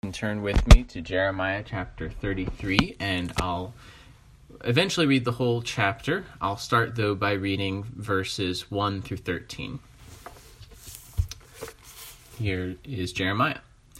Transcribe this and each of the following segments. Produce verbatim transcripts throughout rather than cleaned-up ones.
And turn with me to Jeremiah chapter thirty-three, and I'll eventually read the whole chapter. I'll start, though, by reading verses one through thirteen. Here is Jeremiah.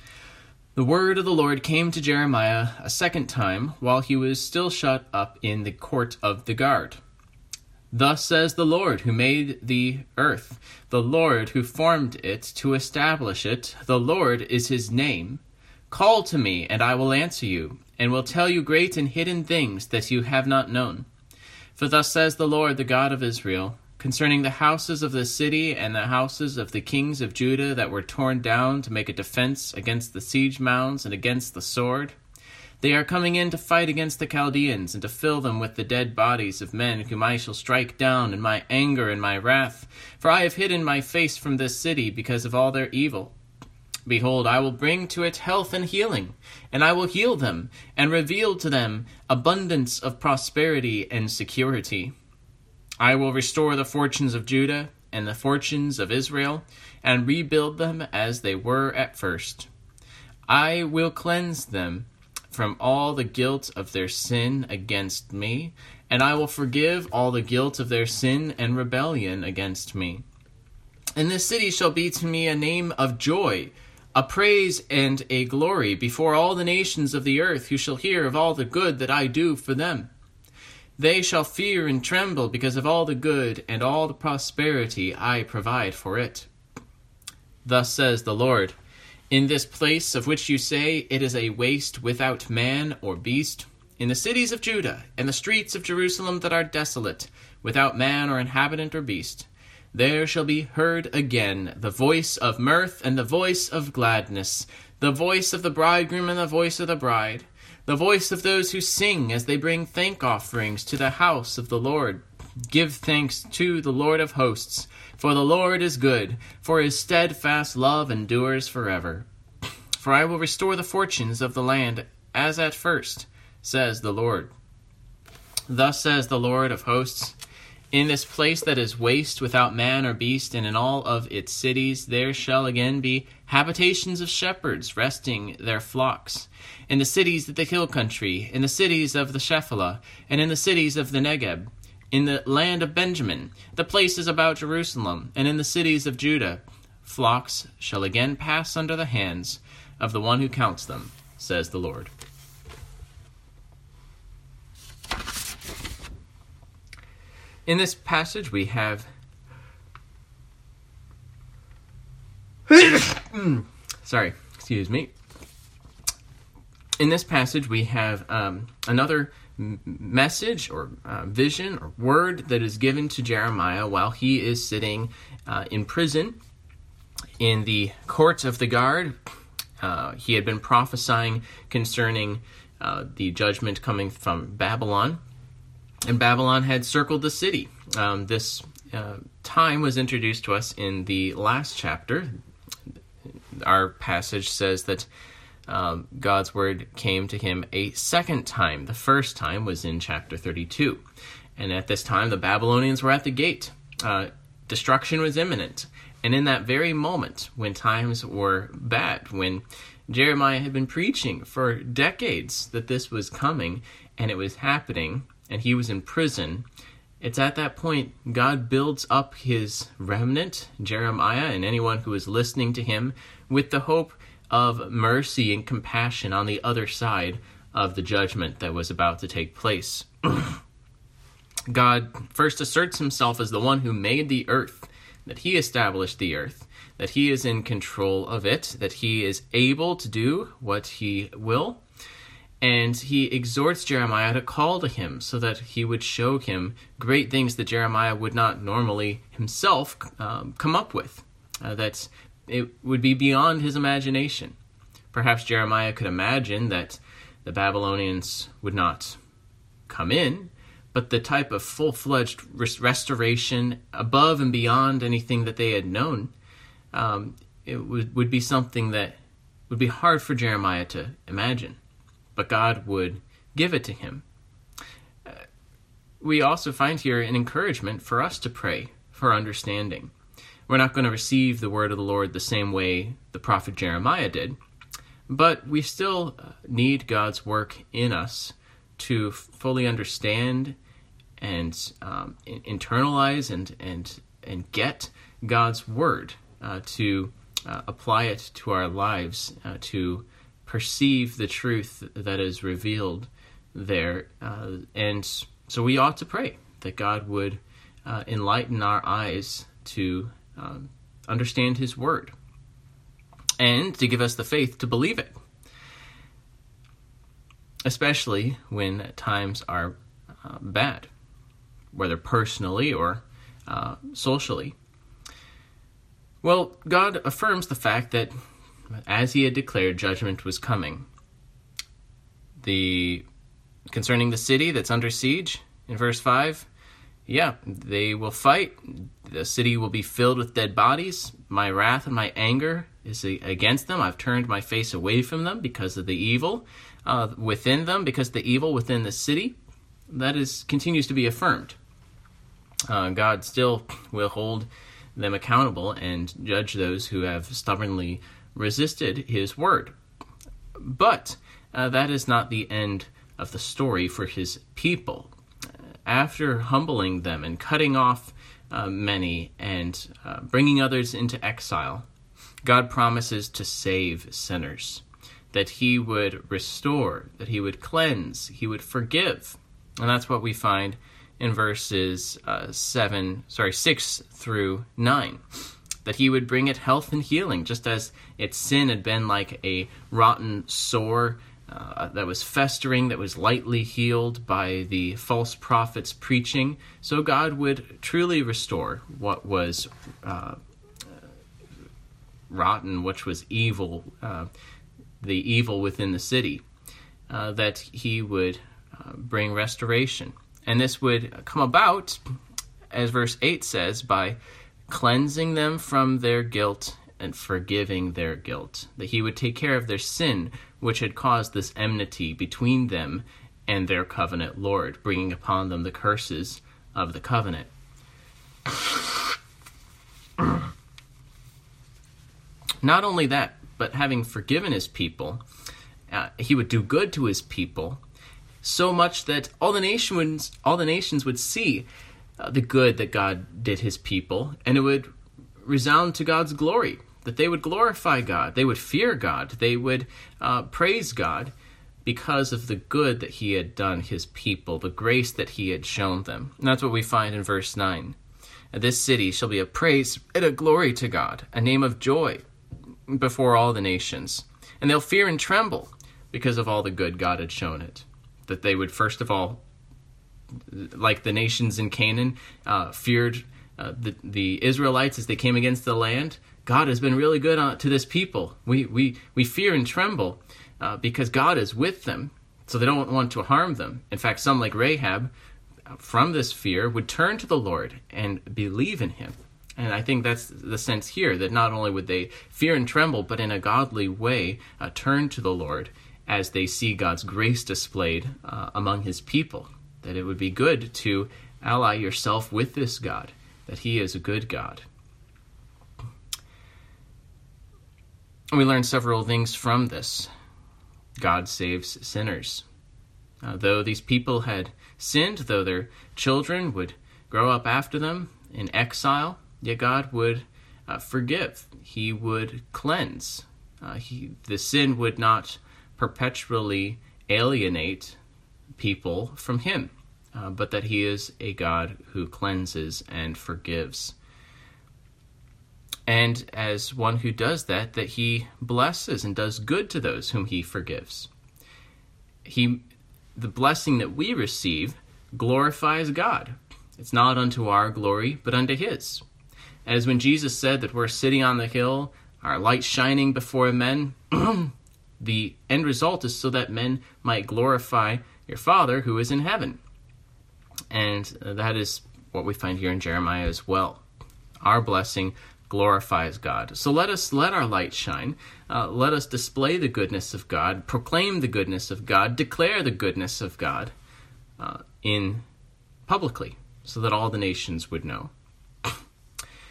The word of the Lord came to Jeremiah a second time while he was still shut up in the court of the guard. Thus says the Lord who made the earth, the Lord who formed it to establish it, the Lord is his name. Call to me, and I will answer you, and will tell you great and hidden things that you have not known. For thus says the Lord, the God of Israel, concerning the houses of the city and the houses of the kings of Judah that were torn down to make a defense against the siege mounds and against the sword. They are coming in to fight against the Chaldeans, and to fill them with the dead bodies of men whom I shall strike down in my anger and my wrath. For I have hidden my face from this city because of all their evil. Behold, I will bring to it health and healing, and I will heal them, and reveal to them abundance of prosperity and security. I will restore the fortunes of Judah and the fortunes of Israel, and rebuild them as they were at first. I will cleanse them from all the guilt of their sin against me, and I will forgive all the guilt of their sin and rebellion against me. And this city shall be to me a name of joy, a praise and a glory before all the nations of the earth who shall hear of all the good that I do for them. They shall fear and tremble because of all the good and all the prosperity I provide for it. Thus says the Lord, in this place of which you say it is a waste without man or beast, in the cities of Judah and the streets of Jerusalem that are desolate, without man or inhabitant or beast, there shall be heard again the voice of mirth and the voice of gladness, the voice of the bridegroom and the voice of the bride, the voice of those who sing as they bring thank offerings to the house of the Lord. Give thanks to the Lord of hosts, for the Lord is good, for his steadfast love endures forever. For I will restore the fortunes of the land as at first, says the Lord. Thus says the Lord of hosts, in this place that is waste without man or beast, and in all of its cities, there shall again be habitations of shepherds resting their flocks. In the cities of the hill country, in the cities of the Shephelah, and in the cities of the Negeb, in the land of Benjamin, the places about Jerusalem, and in the cities of Judah, flocks shall again pass under the hands of the one who counts them, says the Lord. In this passage, we have sorry, excuse me. In this passage, we have um, another m- message or uh, vision or word that is given to Jeremiah while he is sitting uh, in prison in the court of the guard. Uh, he had been prophesying concerning uh, the judgment coming from Babylon. And Babylon had circled the city. Um, this uh, time was introduced to us in the last chapter. Our passage says that um, God's word came to him a second time. The first time was in chapter thirty-two. And at this time, the Babylonians were at the gate. Uh, destruction was imminent. And in that very moment, when times were bad, when Jeremiah had been preaching for decades that this was coming, and it was happening, and he was in prison, it's at that point God builds up his remnant, Jeremiah, and anyone who is listening to him, with the hope of mercy and compassion on the other side of the judgment that was about to take place. God first asserts himself as the one who made the earth, that he established the earth, that he is in control of it, that he is able to do what he will. And he exhorts Jeremiah to call to him so that he would show him great things that Jeremiah would not normally himself um, come up with, uh, that it would be beyond his imagination. Perhaps Jeremiah could imagine that the Babylonians would not come in, but the type of full-fledged res- restoration above and beyond anything that they had known, um, it would, would be something that would be hard for Jeremiah to imagine. But God would give it to him. Uh, we also find here an encouragement for us to pray for understanding. We're not going to receive the word of the Lord the same way the prophet Jeremiah did, But we still need God's work in us to fully understand and um, internalize and and and get God's word, uh, to uh, apply it to our lives, uh, to perceive the truth that is revealed there. Uh, and so we ought to pray that God would uh, enlighten our eyes to um, understand his word, and to give us the faith to believe it, especially when times are uh, bad, whether personally or uh, socially. Well, God affirms the fact that, as he had declared, judgment was coming. The concerning the city that's under siege, in verse five, yeah, they will fight. The city will be filled with dead bodies. My wrath and my anger is against them. I've turned my face away from them because of the evil uh, within them, because the evil within the city, that is continues to be affirmed. Uh, God still will hold them accountable and judge those who have stubbornly resisted his word. But uh, that is not the end of the story for his people. After humbling them and cutting off uh, many and uh, bringing others into exile, God promises to save sinners, that he would restore, that he would cleanse, he would forgive. And that's what we find in verses uh, seven, sorry, six through nine, that he would bring it health and healing, just as its sin had been like a rotten sore uh, that was festering, that was lightly healed by the false prophet's preaching. So God would truly restore what was uh, rotten, which was evil, uh, the evil within the city, uh, that he would uh, bring restoration. And this would come about, as verse eight says, by cleansing them from their guilt and forgiving their guilt, that he would take care of their sin, which had caused this enmity between them and their covenant Lord, bringing upon them the curses of the covenant. Not only that, but having forgiven his people, uh, he would do good to his people, so much that all the nations, all the nations would see uh, the good that God did his people, and it would resound to God's glory, that they would glorify God, they would fear God, they would uh, praise God because of the good that he had done his people, the grace that he had shown them. And that's what we find in verse nine. This city shall be a praise and a glory to God, a name of joy before all the nations. And they'll fear and tremble because of all the good God had shown it. That they would first of all, like the nations in Canaan, uh, feared uh, the, the Israelites as they came against the land. God has been really good uh, to this people. We we we fear and tremble uh, because God is with them, so they don't want to harm them. In fact, some like Rahab, from this fear, would turn to the Lord and believe in him. And I think that's the sense here, that not only would they fear and tremble, but in a godly way uh, turn to the Lord as they see God's grace displayed uh, among his people. That it would be good to ally yourself with this God, that he is a good God. And we learn several things from this. God saves sinners. Uh, though these people had sinned, though their children would grow up after them in exile, yet God would uh, forgive. He would cleanse. Uh, he, the sin would not perpetually alienate people from him, uh, but that he is a God who cleanses and forgives. And as one who does that, that he blesses and does good to those whom he forgives. He, the blessing that we receive glorifies God. It's not unto our glory, but unto his. As when Jesus said that we're sitting on the hill, our light shining before men, the end result is so that men might glorify your Father who is in heaven. And that is what we find here in Jeremiah as well. Our blessing glorifies God. So let us let our light shine. Uh, let us display the goodness of God, proclaim the goodness of God, declare the goodness of God uh, in publicly, so that all the nations would know.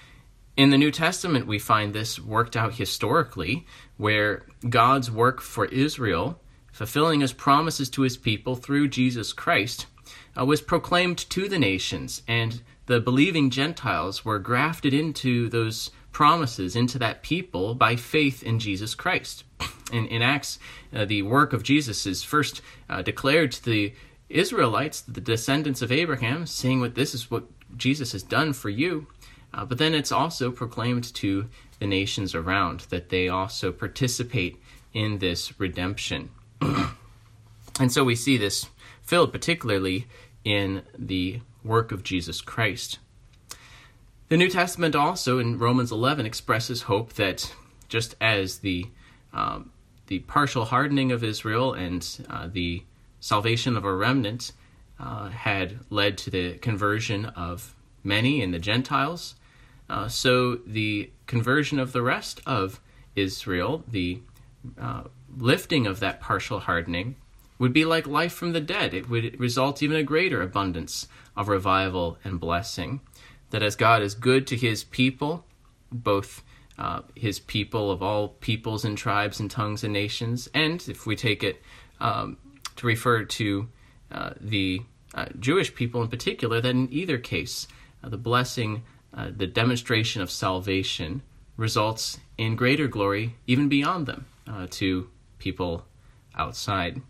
In the New Testament, we find this worked out historically, where God's work for Israel, fulfilling his promises to his people through Jesus Christ, uh, was proclaimed to the nations, and the believing Gentiles were grafted into those promises, into that people, by faith in Jesus Christ. In, in Acts, uh, the work of Jesus is first uh, declared to the Israelites, the descendants of Abraham, saying what this is what Jesus has done for you. Uh, but then it's also proclaimed to the nations around that they also participate in this redemption. And so we see this filled particularly in the work of Jesus Christ. The New Testament also, in Romans eleven, expresses hope that just as the um, the partial hardening of Israel and uh, the salvation of a remnant uh, had led to the conversion of many in the Gentiles, uh, so the conversion of the rest of Israel, the uh, lifting of that partial hardening, would be like life from the dead. It would result even a greater abundance of revival and blessing. That as God is good to his people, both uh, his people of all peoples and tribes and tongues and nations, and if we take it um, to refer to uh, the uh, Jewish people in particular, that in either case, uh, the blessing, uh, the demonstration of salvation results in greater glory even beyond them uh, to people outside.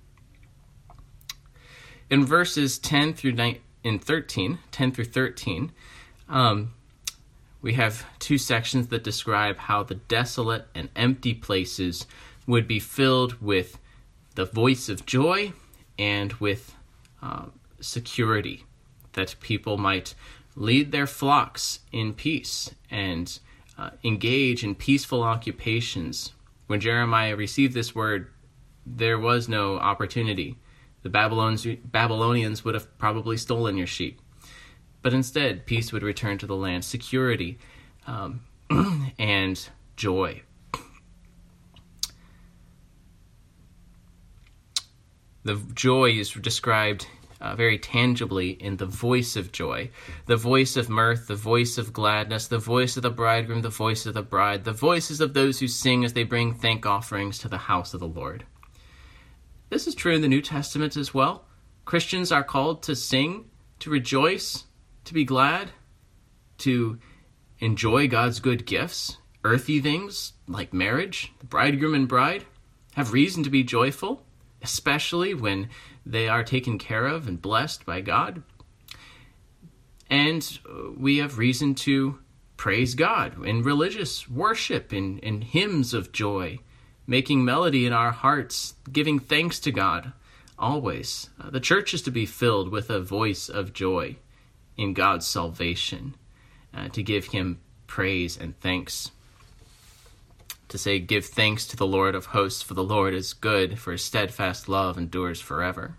In verses ten through nine, in thirteen, ten through thirteen, um, we have two sections that describe how the desolate and empty places would be filled with the voice of joy and with uh, security, that people might lead their flocks in peace and uh, engage in peaceful occupations. When Jeremiah received this word, there was no opportunity. The Babylonians, Babylonians would have probably stolen your sheep. But instead, peace would return to the land, security, um, and joy. The joy is described uh, very tangibly in the voice of joy, the voice of mirth, the voice of gladness, the voice of the bridegroom, the voice of the bride, the voices of those who sing as they bring thank offerings to the house of the Lord. This is true in the New Testament as well. Christians are called to sing, to rejoice, to be glad, to enjoy God's good gifts. Earthly things like marriage, the bridegroom and bride, have reason to be joyful, especially when they are taken care of and blessed by God. And we have reason to praise God in religious worship, in, in hymns of joy, making melody in our hearts, giving thanks to God always. Uh, the church is to be filled with a voice of joy in God's salvation, uh, to give him praise and thanks. To say, give thanks to the Lord of hosts, for the Lord is good, for his steadfast love endures forever.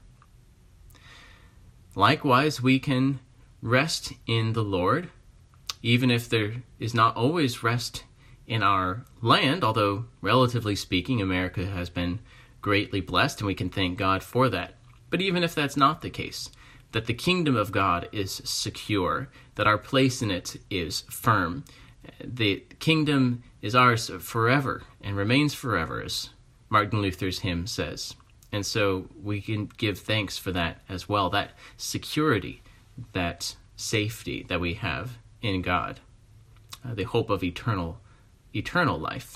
Likewise, we can rest in the Lord, even if there is not always rest in our land, although relatively speaking, America has been greatly blessed, and we can thank God for that. But even if that's not the case, that the kingdom of God is secure, that our place in it is firm, the kingdom is ours forever and remains forever, as Martin Luther's hymn says. And so we can give thanks for that as well, that security, that safety that we have in God, uh, the hope of eternal eternal life.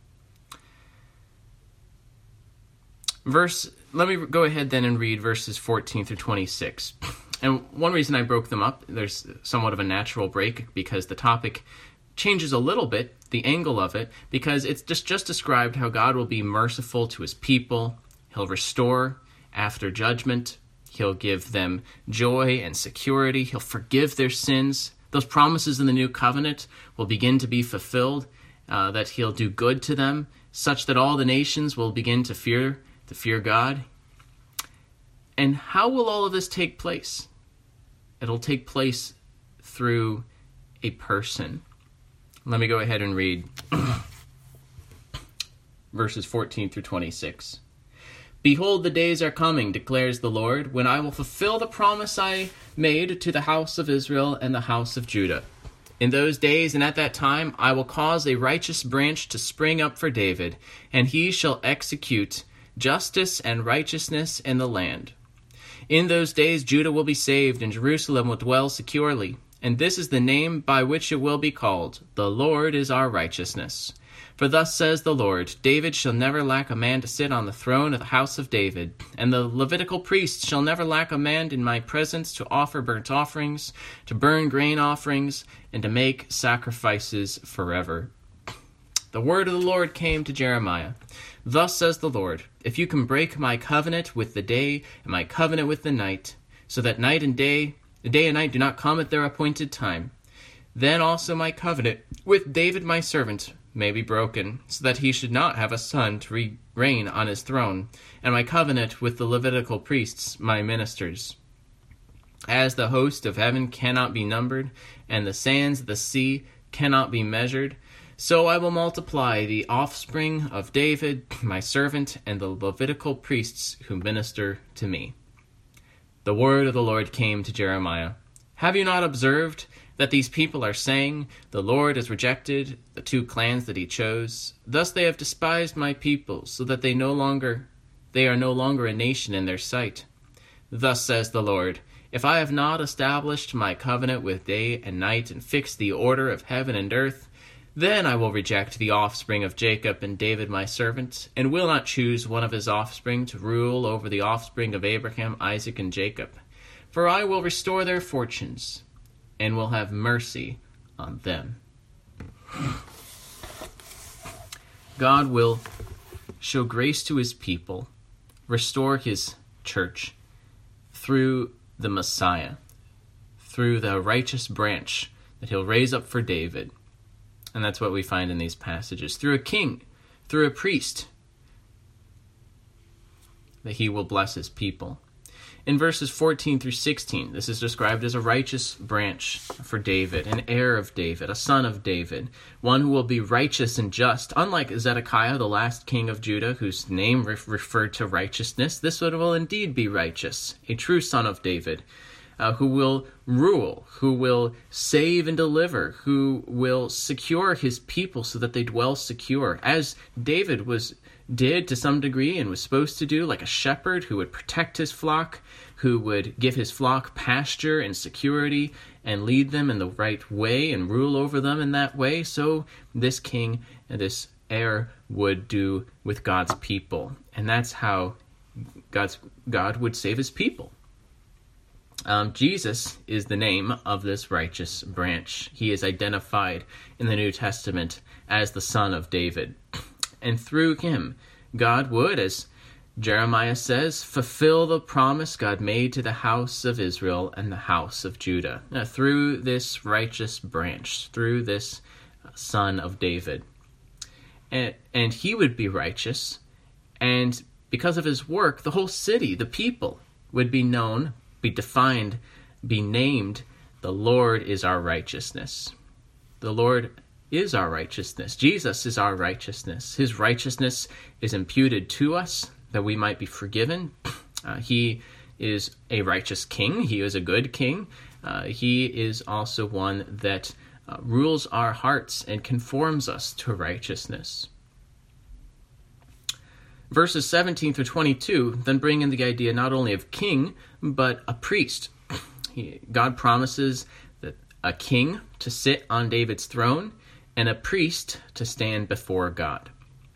Verse, let me go ahead then and read verses fourteen through twenty-six. And one reason I broke them up, there's somewhat of a natural break because the topic changes a little bit, the angle of it, because it's just, just described how God will be merciful to his people. He'll restore after judgment. He'll give them joy and security. He'll forgive their sins. Those promises in the new covenant will begin to be fulfilled. Uh, that he'll do good to them, such that all the nations will begin to fear to fear God. And how will all of this take place? It'll take place through a person. Let me go ahead and read verses fourteen through twenty-six. Behold, the days are coming, declares the Lord, when I will fulfill the promise I made to the house of Israel and the house of Judah. In those days and at that time I will cause a righteous branch to spring up for David, and he shall execute justice and righteousness in the land. In those days Judah will be saved, and Jerusalem will dwell securely. And this is the name by which it will be called: The Lord is our righteousness. For thus says the Lord, David shall never lack a man to sit on the throne of the house of David, and the Levitical priests shall never lack a man in my presence to offer burnt offerings, to burn grain offerings, and to make sacrifices forever. The word of the Lord came to Jeremiah. Thus says the Lord, if you can break my covenant with the day and my covenant with the night, so that night and day, the day and night do not come at their appointed time, then also my covenant with David my servant may be broken, so that he should not have a son to re- reign on his throne, and my covenant with the Levitical priests, my ministers. As the host of heaven cannot be numbered, and the sands of the sea cannot be measured, so I will multiply the offspring of David, my servant, and the Levitical priests who minister to me. The word of the Lord came to Jeremiah. Have you not observed that these people are saying, the Lord has rejected the two clans that he chose? Thus they have despised my people, so that they no longer they are no longer a nation in their sight. Thus says the Lord, if I have not established my covenant with day and night and fixed the order of heaven and earth, then I will reject the offspring of Jacob and David my servant, and will not choose one of his offspring to rule over the offspring of Abraham, Isaac, and Jacob. For I will restore their fortunes, and will have mercy on them. God will show grace to his people, restore his church through the Messiah, through the righteous branch that he'll raise up for David. And that's what we find in these passages. Through a king, through a priest, that he will bless his people. In verses fourteen through sixteen, this is described as a righteous branch for David, an heir of David, a son of David, one who will be righteous and just. Unlike Zedekiah, the last king of Judah, whose name re- referred to righteousness, this one will indeed be righteous, a true son of David, uh, who will rule, who will save and deliver, who will secure his people so that they dwell secure, as David was did to some degree and was supposed to do, like a shepherd who would protect his flock, who would give his flock pasture and security and lead them in the right way and rule over them in that way. So this king and this heir would do with God's people. And that's how God's God would save his people. Um, Jesus is the name of this righteous branch. He is identified in the New Testament as the Son of David. And through him, God would, as Jeremiah says, fulfill the promise God made to the house of Israel and the house of Judah. Now, through this righteous branch, through this son of David. And, and he would be righteous, and because of his work, the whole city, the people, would be known, be defined, be named, the Lord is our righteousness. The Lord is our righteousness. Jesus is our righteousness. His righteousness is imputed to us that we might be forgiven. Uh, he is a righteous king. He is a good king. Uh, he is also one that uh, rules our hearts and conforms us to righteousness. Verses seventeen through twenty-two then bring in the idea not only of king, but a priest. He, God promises that a king to sit on David's throne, and a priest to stand before God.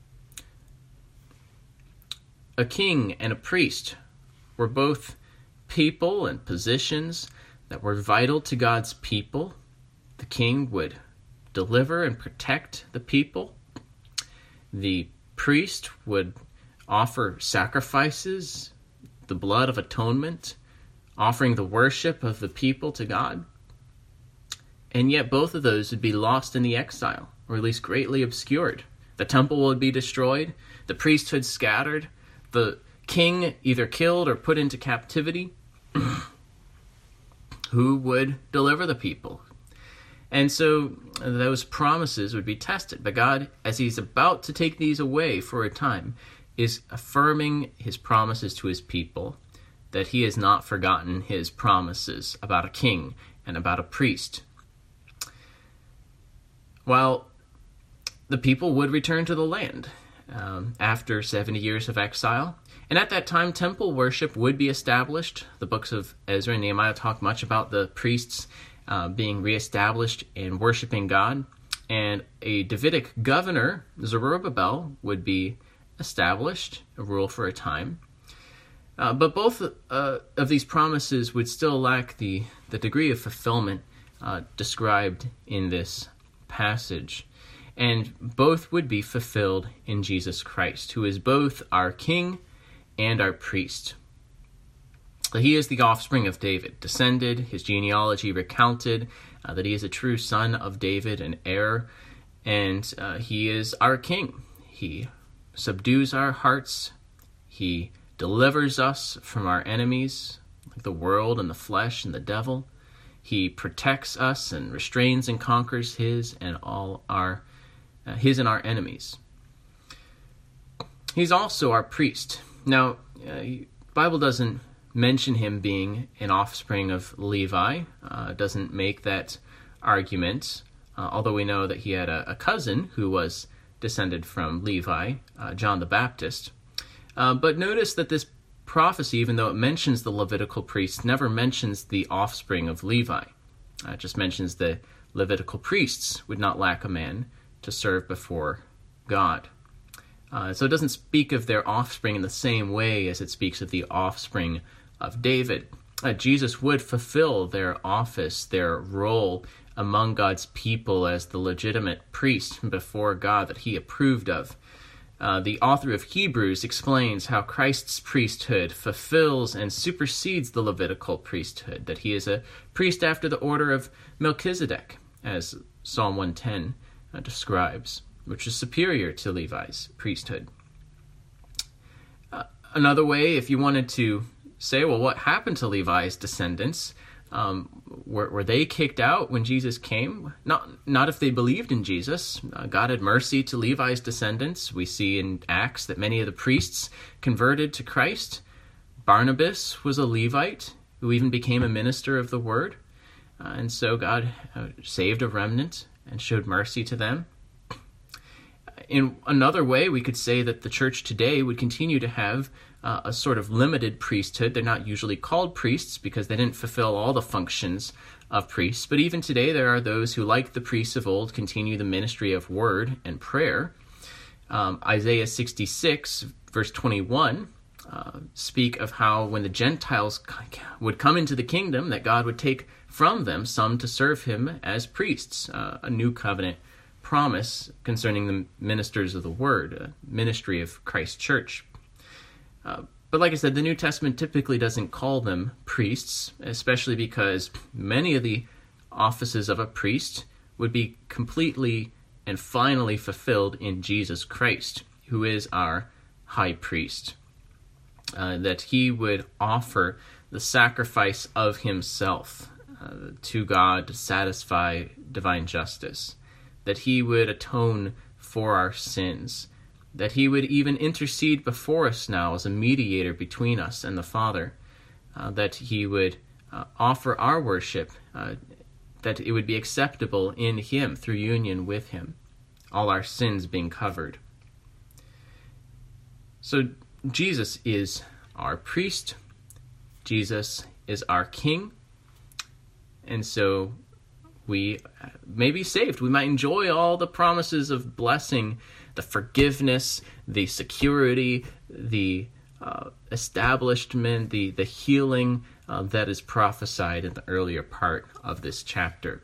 A king and a priest were both people and positions that were vital to God's people. The king would deliver and protect the people. The priest would offer sacrifices, the blood of atonement, offering the worship of the people to God. And yet both of those would be lost in the exile, or at least greatly obscured. The temple would be destroyed, the priesthood scattered, the king either killed or put into captivity. Who would deliver the people? And so those promises would be tested. But God, as he's about to take these away for a time, is affirming his promises to his people, that he has not forgotten his promises about a king and about a priest. Well, the people would return to the land um, after seventy years of exile. And at that time, temple worship would be established. The books of Ezra and Nehemiah talk much about the priests uh, being reestablished and worshiping God. And a Davidic governor, Zerubbabel, would be established, a rule for a time. Uh, but both uh, of these promises would still lack the, the degree of fulfillment uh, described in this passage. And both would be fulfilled in Jesus Christ, who is both our King and our priest. He is the offspring of David, descended, his genealogy recounted, uh, that he is a true son of David, an heir, and uh, he is our King. He subdues our hearts. He delivers us from our enemies, like the world and the flesh and the devil. He protects us and restrains and conquers his and all our uh, his and our enemies. He's also our priest. Now, uh, the Bible doesn't mention him being an offspring of Levi. Uh, doesn't make that argument, uh, although we know that he had a, a cousin who was descended from Levi, uh, John the Baptist. Uh, but notice that this prophecy, even though it mentions the Levitical priests, never mentions the offspring of Levi. Uh, it just mentions the Levitical priests would not lack a man to serve before God. Uh, so it doesn't speak of their offspring in the same way as it speaks of the offspring of David. Uh, Jesus would fulfill their office, their role among God's people as the legitimate priest before God that he approved of. Uh, the author of Hebrews explains how Christ's priesthood fulfills and supersedes the Levitical priesthood, that he is a priest after the order of Melchizedek, as Psalm one ten uh, describes, which is superior to Levi's priesthood. Uh, another way, if you wanted to say, well, what happened to Levi's descendants? Um, were, were they kicked out when Jesus came? Not not if they believed in Jesus. Uh, God had mercy to Levi's descendants. We see in Acts that many of the priests converted to Christ. Barnabas was a Levite who even became a minister of the word. Uh, and so God uh, saved a remnant and showed mercy to them. In another way, we could say that the church today would continue to have uh, a sort of limited priesthood. They're not usually called priests because they didn't fulfill all the functions of priests. But even today, there are those who, like the priests of old, continue the ministry of word and prayer. Um, Isaiah sixty-six, verse twenty-one, uh, speak of how when the Gentiles would come into the kingdom, that God would take from them some to serve him as priests, uh, a new covenant promise concerning the ministers of the word, a ministry of Christ's church. Uh, but like I said, the New Testament typically doesn't call them priests, especially because many of the offices of a priest would be completely and finally fulfilled in Jesus Christ, who is our high priest. Uh, that he would offer the sacrifice of himself uh, to God to satisfy divine justice. That he would atone for our sins, that he would even intercede before us now as a mediator between us and the Father, uh, that he would uh, offer our worship, uh, that it would be acceptable in him through union with him, all our sins being covered. So Jesus is our priest, Jesus is our king, and so we may be saved. We might enjoy all the promises of blessing, the forgiveness, the security, the uh, establishment, the, the healing uh, that is prophesied in the earlier part of this chapter.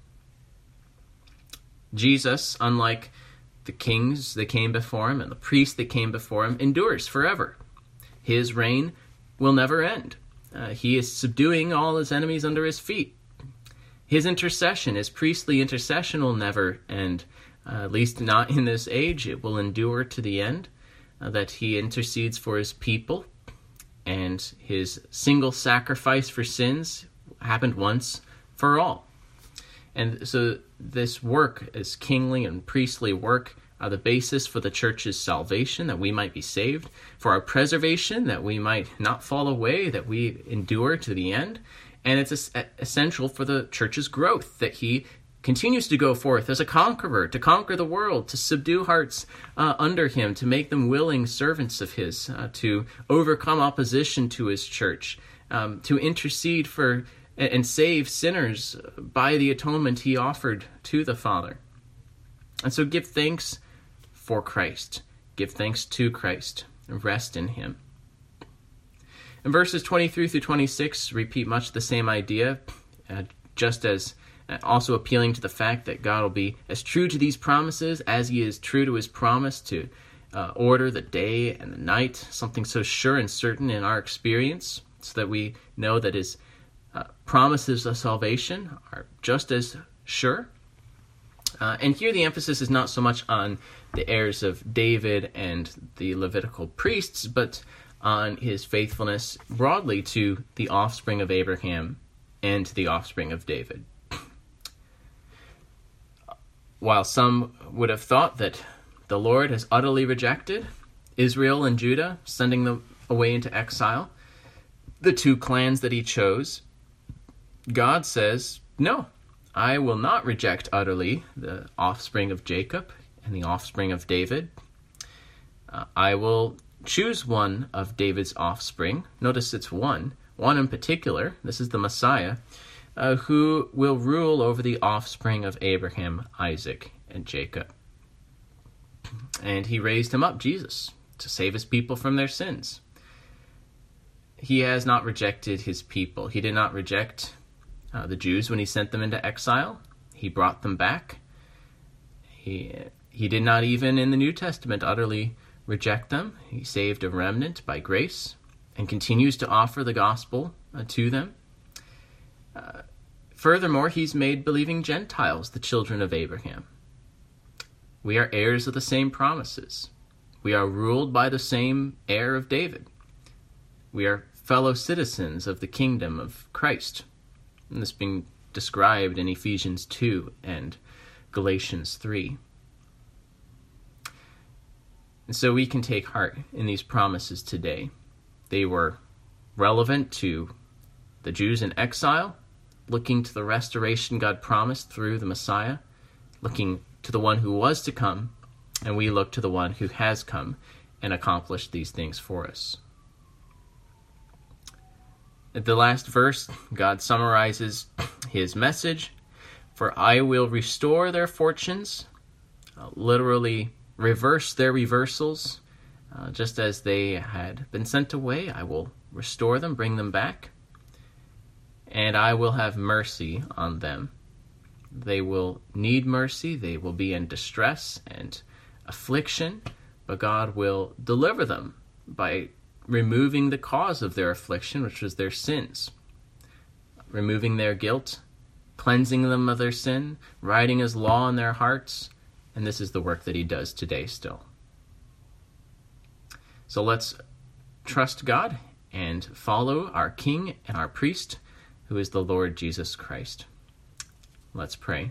Jesus, unlike the kings that came before him and the priests that came before him, endures forever. His reign will never end. Uh, he is subduing all his enemies under his feet. His intercession, his priestly intercession, will never end, uh, at least not in this age. It will endure to the end, uh, that he intercedes for his people, and his single sacrifice for sins happened once for all. And so this work, this kingly and priestly work, are the basis for the church's salvation, that we might be saved, for our preservation, that we might not fall away, that we endure to the end. And it's essential for the church's growth, that he continues to go forth as a conqueror, to conquer the world, to subdue hearts uh, under him, to make them willing servants of his, uh, to overcome opposition to his church, um, to intercede for and save sinners by the atonement he offered to the Father. And so give thanks for Christ. Give thanks to Christ. Rest in him. And verses twenty-three through twenty-six repeat much the same idea, uh, just as uh, also appealing to the fact that God will be as true to these promises as he is true to his promise to uh, order the day and the night, something so sure and certain in our experience, so that we know that his uh, promises of salvation are just as sure. Uh, and here the emphasis is not so much on the heirs of David and the Levitical priests, but on his faithfulness broadly to the offspring of Abraham and to the offspring of David. While some would have thought that the Lord has utterly rejected Israel and Judah, sending them away into exile, the two clans that he chose, God says, no, I will not reject utterly the offspring of Jacob and the offspring of David. Uh, I will choose one of David's offspring. Notice it's one, one in particular. This is the Messiah, uh, who will rule over the offspring of Abraham, Isaac, and Jacob. And he raised him up, Jesus, to save his people from their sins. He has not rejected his people. He did not reject uh, the Jews when he sent them into exile. He brought them back. He, he did not even in the New Testament utterly reject them. He saved a remnant by grace and continues to offer the gospel uh, to them. Uh, furthermore, he's made believing Gentiles the children of Abraham. We are heirs of the same promises. We are ruled by the same heir of David. We are fellow citizens of the kingdom of Christ. And this being described in Ephesians two and Galatians three. And so we can take heart in these promises today. They were relevant to the Jews in exile, looking to the restoration God promised through the Messiah, looking to the one who was to come, and we look to the one who has come and accomplished these things for us. At the last verse, God summarizes his message, for I will restore their fortunes, uh, literally reverse their reversals, uh, just as they had been sent away. I will restore them, bring them back, and I will have mercy on them. They will need mercy, they will be in distress and affliction, but God will deliver them by removing the cause of their affliction, which was their sins, removing their guilt, cleansing them of their sin, writing his law in their hearts, and this is the work that he does today still. So let's trust God and follow our King and our priest, who is the Lord Jesus Christ. Let's pray.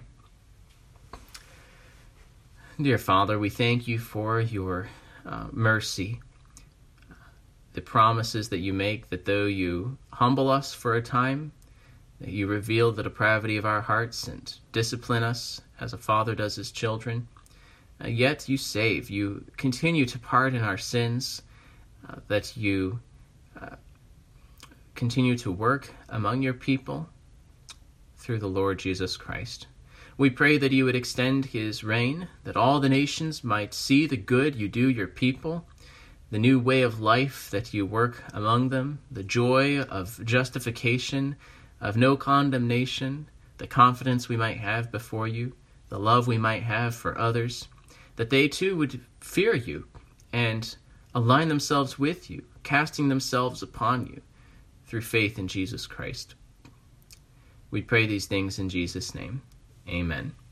Dear Father, we thank you for your uh, mercy, the promises that you make, that though you humble us for a time, that you reveal the depravity of our hearts and discipline us as a father does his children, uh, yet you save. You continue to pardon our sins, uh, that you uh, continue to work among your people through the Lord Jesus Christ. We pray that you would extend his reign, that all the nations might see the good you do your people, the new way of life that you work among them, the joy of justification, of no condemnation, the confidence we might have before you, the love we might have for others, that they too would fear you and align themselves with you, casting themselves upon you through faith in Jesus Christ. We pray these things in Jesus' name. Amen.